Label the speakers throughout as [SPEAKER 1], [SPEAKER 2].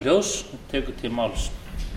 [SPEAKER 1] Ljós tekur til máls.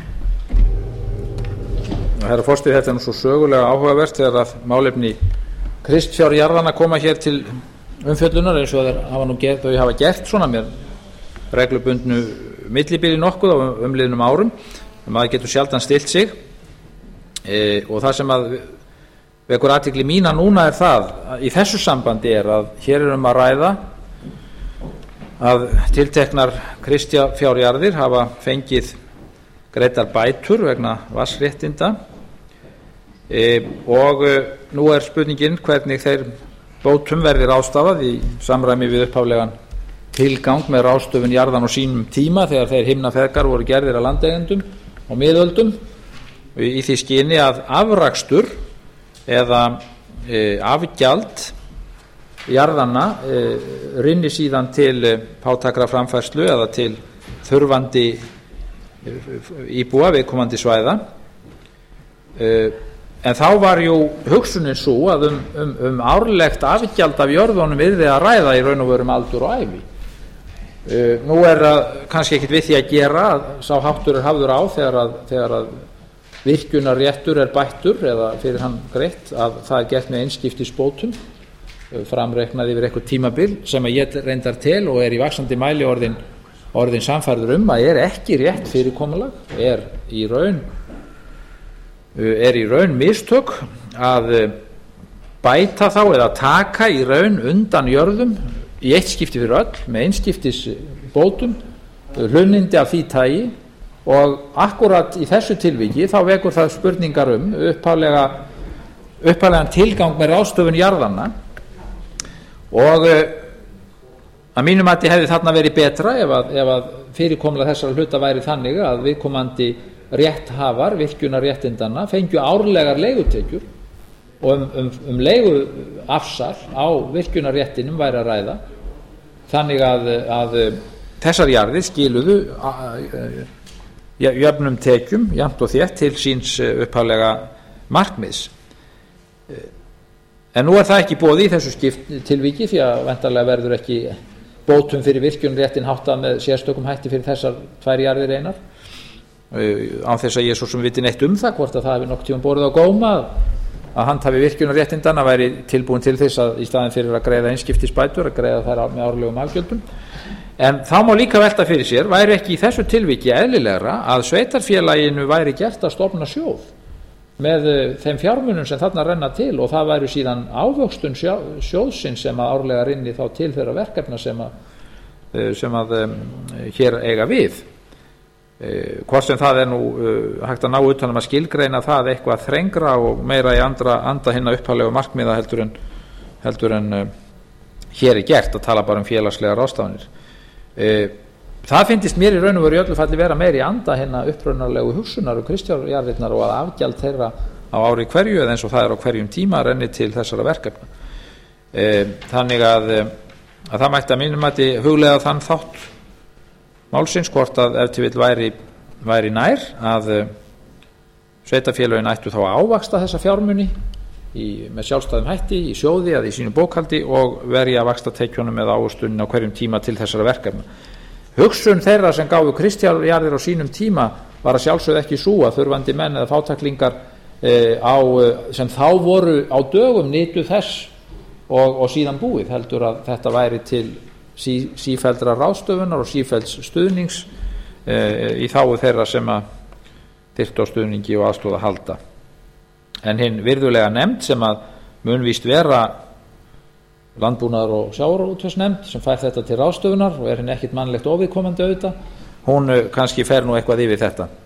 [SPEAKER 2] Herra forseti, þetta svo sögulega áhugavert þegar að málefni kristfjárjarðanna koma hér til umfjöllunar eins og þau hafa gert svona með reglubundnu millibili nokkuð á umliðnum árum. Maður getur sjaldan stillt sig og það sem að vekur athygli mína núna er það í þessu sambandi er að hér að ræða að tilteknar kristfjárjarðir hafa fengið greiddar bætur vegna vatnsréttinda og nú er spurningin hvernig þeir bótum verði ráðstafað í samræmi við upphaflegan tilgang með ráðstöfun jarðan á sínum tíma þegar þeir himnafeðgar voru gerðir af landeigendum á miðöldum í því skyni að afrakstur eða afgjald jarðanna rynni síðan til fátækra framfærslu eða til þurfandi íbúa viðkomandi svæða en þá var jú hugsunin sú að árlegt afgjald af jörðunum yrði að ræða í raun og veru aldur og ævi. Nú er kannski ekkert við því að gera að sá háttur er hafður á þegar að virkjunarréttur er bættur eða fyrir hann greitt að það er gert með einskiptisbótum framreiknað yfir eitthvað tímabil sem að ég reyndar til og er í vaxandi mæli orðin sannfærður að er ekki rétt fyrirkomulag er í raun mistök að bæta þá eða taka í raun undan jörðum í eitt skipti fyrir öll með einskiptisbótum hlunnindi af því tagi og akkurat í þessu tilviki þá vekur það spurningar upphaflegan tilgang með ráðstöfun jarðanna og að mínum mati hefði þarna verið betra ef að fyrirkomulag þessara hluta væri þannig að viðkomandi rétthafar virkjunarréttindanna fengju árlegar leigutekjur og leiguafsal á virkjunarréttinum væri að ræða þannig að þessar jarðir skiluðu jöfnum tekjum jafnt og þétt til síns upphaflega markmiðs. En nú er það ekki boðið í þessu tilviki því að væntanlega verður ekki bótum fyrir virkjunarréttin háttað með sérstökum hætti fyrir þessar tvær jarðir einar án þess að ég svo sem viti neitt það hvort að það hefði nokkuð tímann borið á góma að handhafi virkjunarréttindana væri tilbúin til þess að í staðinn fyrir að greiða einskiptisbætur að greiða þær með árlegum afgjöldum en þá má líka velta fyrir sér væri ekki í þessu tilviki eðlilegra að sveitarfélaginu væri gert að stofna sjóð með þeim fjármunum sem þarna renna til og það væri síðan ávöxtun sjóðsins sem að árlega rynni þá til þeirra verkefna sem að hér eiga við hvort sem það er nú hægt að ná utan að skilgreina það eitthvað þrengra og meira í anda hinna upphaflegu markmiða heldur en hér er gert að tala bara félagslegar ráðstafanir það finnst mér í raun og veru í öllu falli vera meira í anda hinna upprunalegu hugsunar og kristfjárjarðirnar og að afgjald þeirra á ári hverju eða eins og það er á hverjum tíma renni til þessara verkefna þannig að það mætti að mínum mati hugleiða þann þátt málsins hvort að ef til vill væri nær að sveitarfélögin ættu þá að ávaxta þessa fjármuni með sjálfstæðum hætti í sjóði eða í sínu bókhaldi og verja vaxtatekjunum eða ávöxtunin á hverjum tíma til þessara verkefna. Hugsun þeirra sem gáfu kristfjárjarðir á sínum tíma var að sjálfsögðu ekki sú að þurfandi menn eða fátæklingar sem þá voru á dögum nytu þess og síðan búið heldur að þetta væri til sífelldra ráðstöfunar og sífellds stuðnings í þágu þeirra sem að þyrftu á stuðningi og aðstoð að halda en hinn virðulega nefnd sem að mun víst vera landbúnaðar- og sjávarútvegsnefnd sem fær þetta til ráðstöfunar og er hinn ekkert mannlegt óviðkomandi auðvitað hún kannski fer nú eitthvað yfir þetta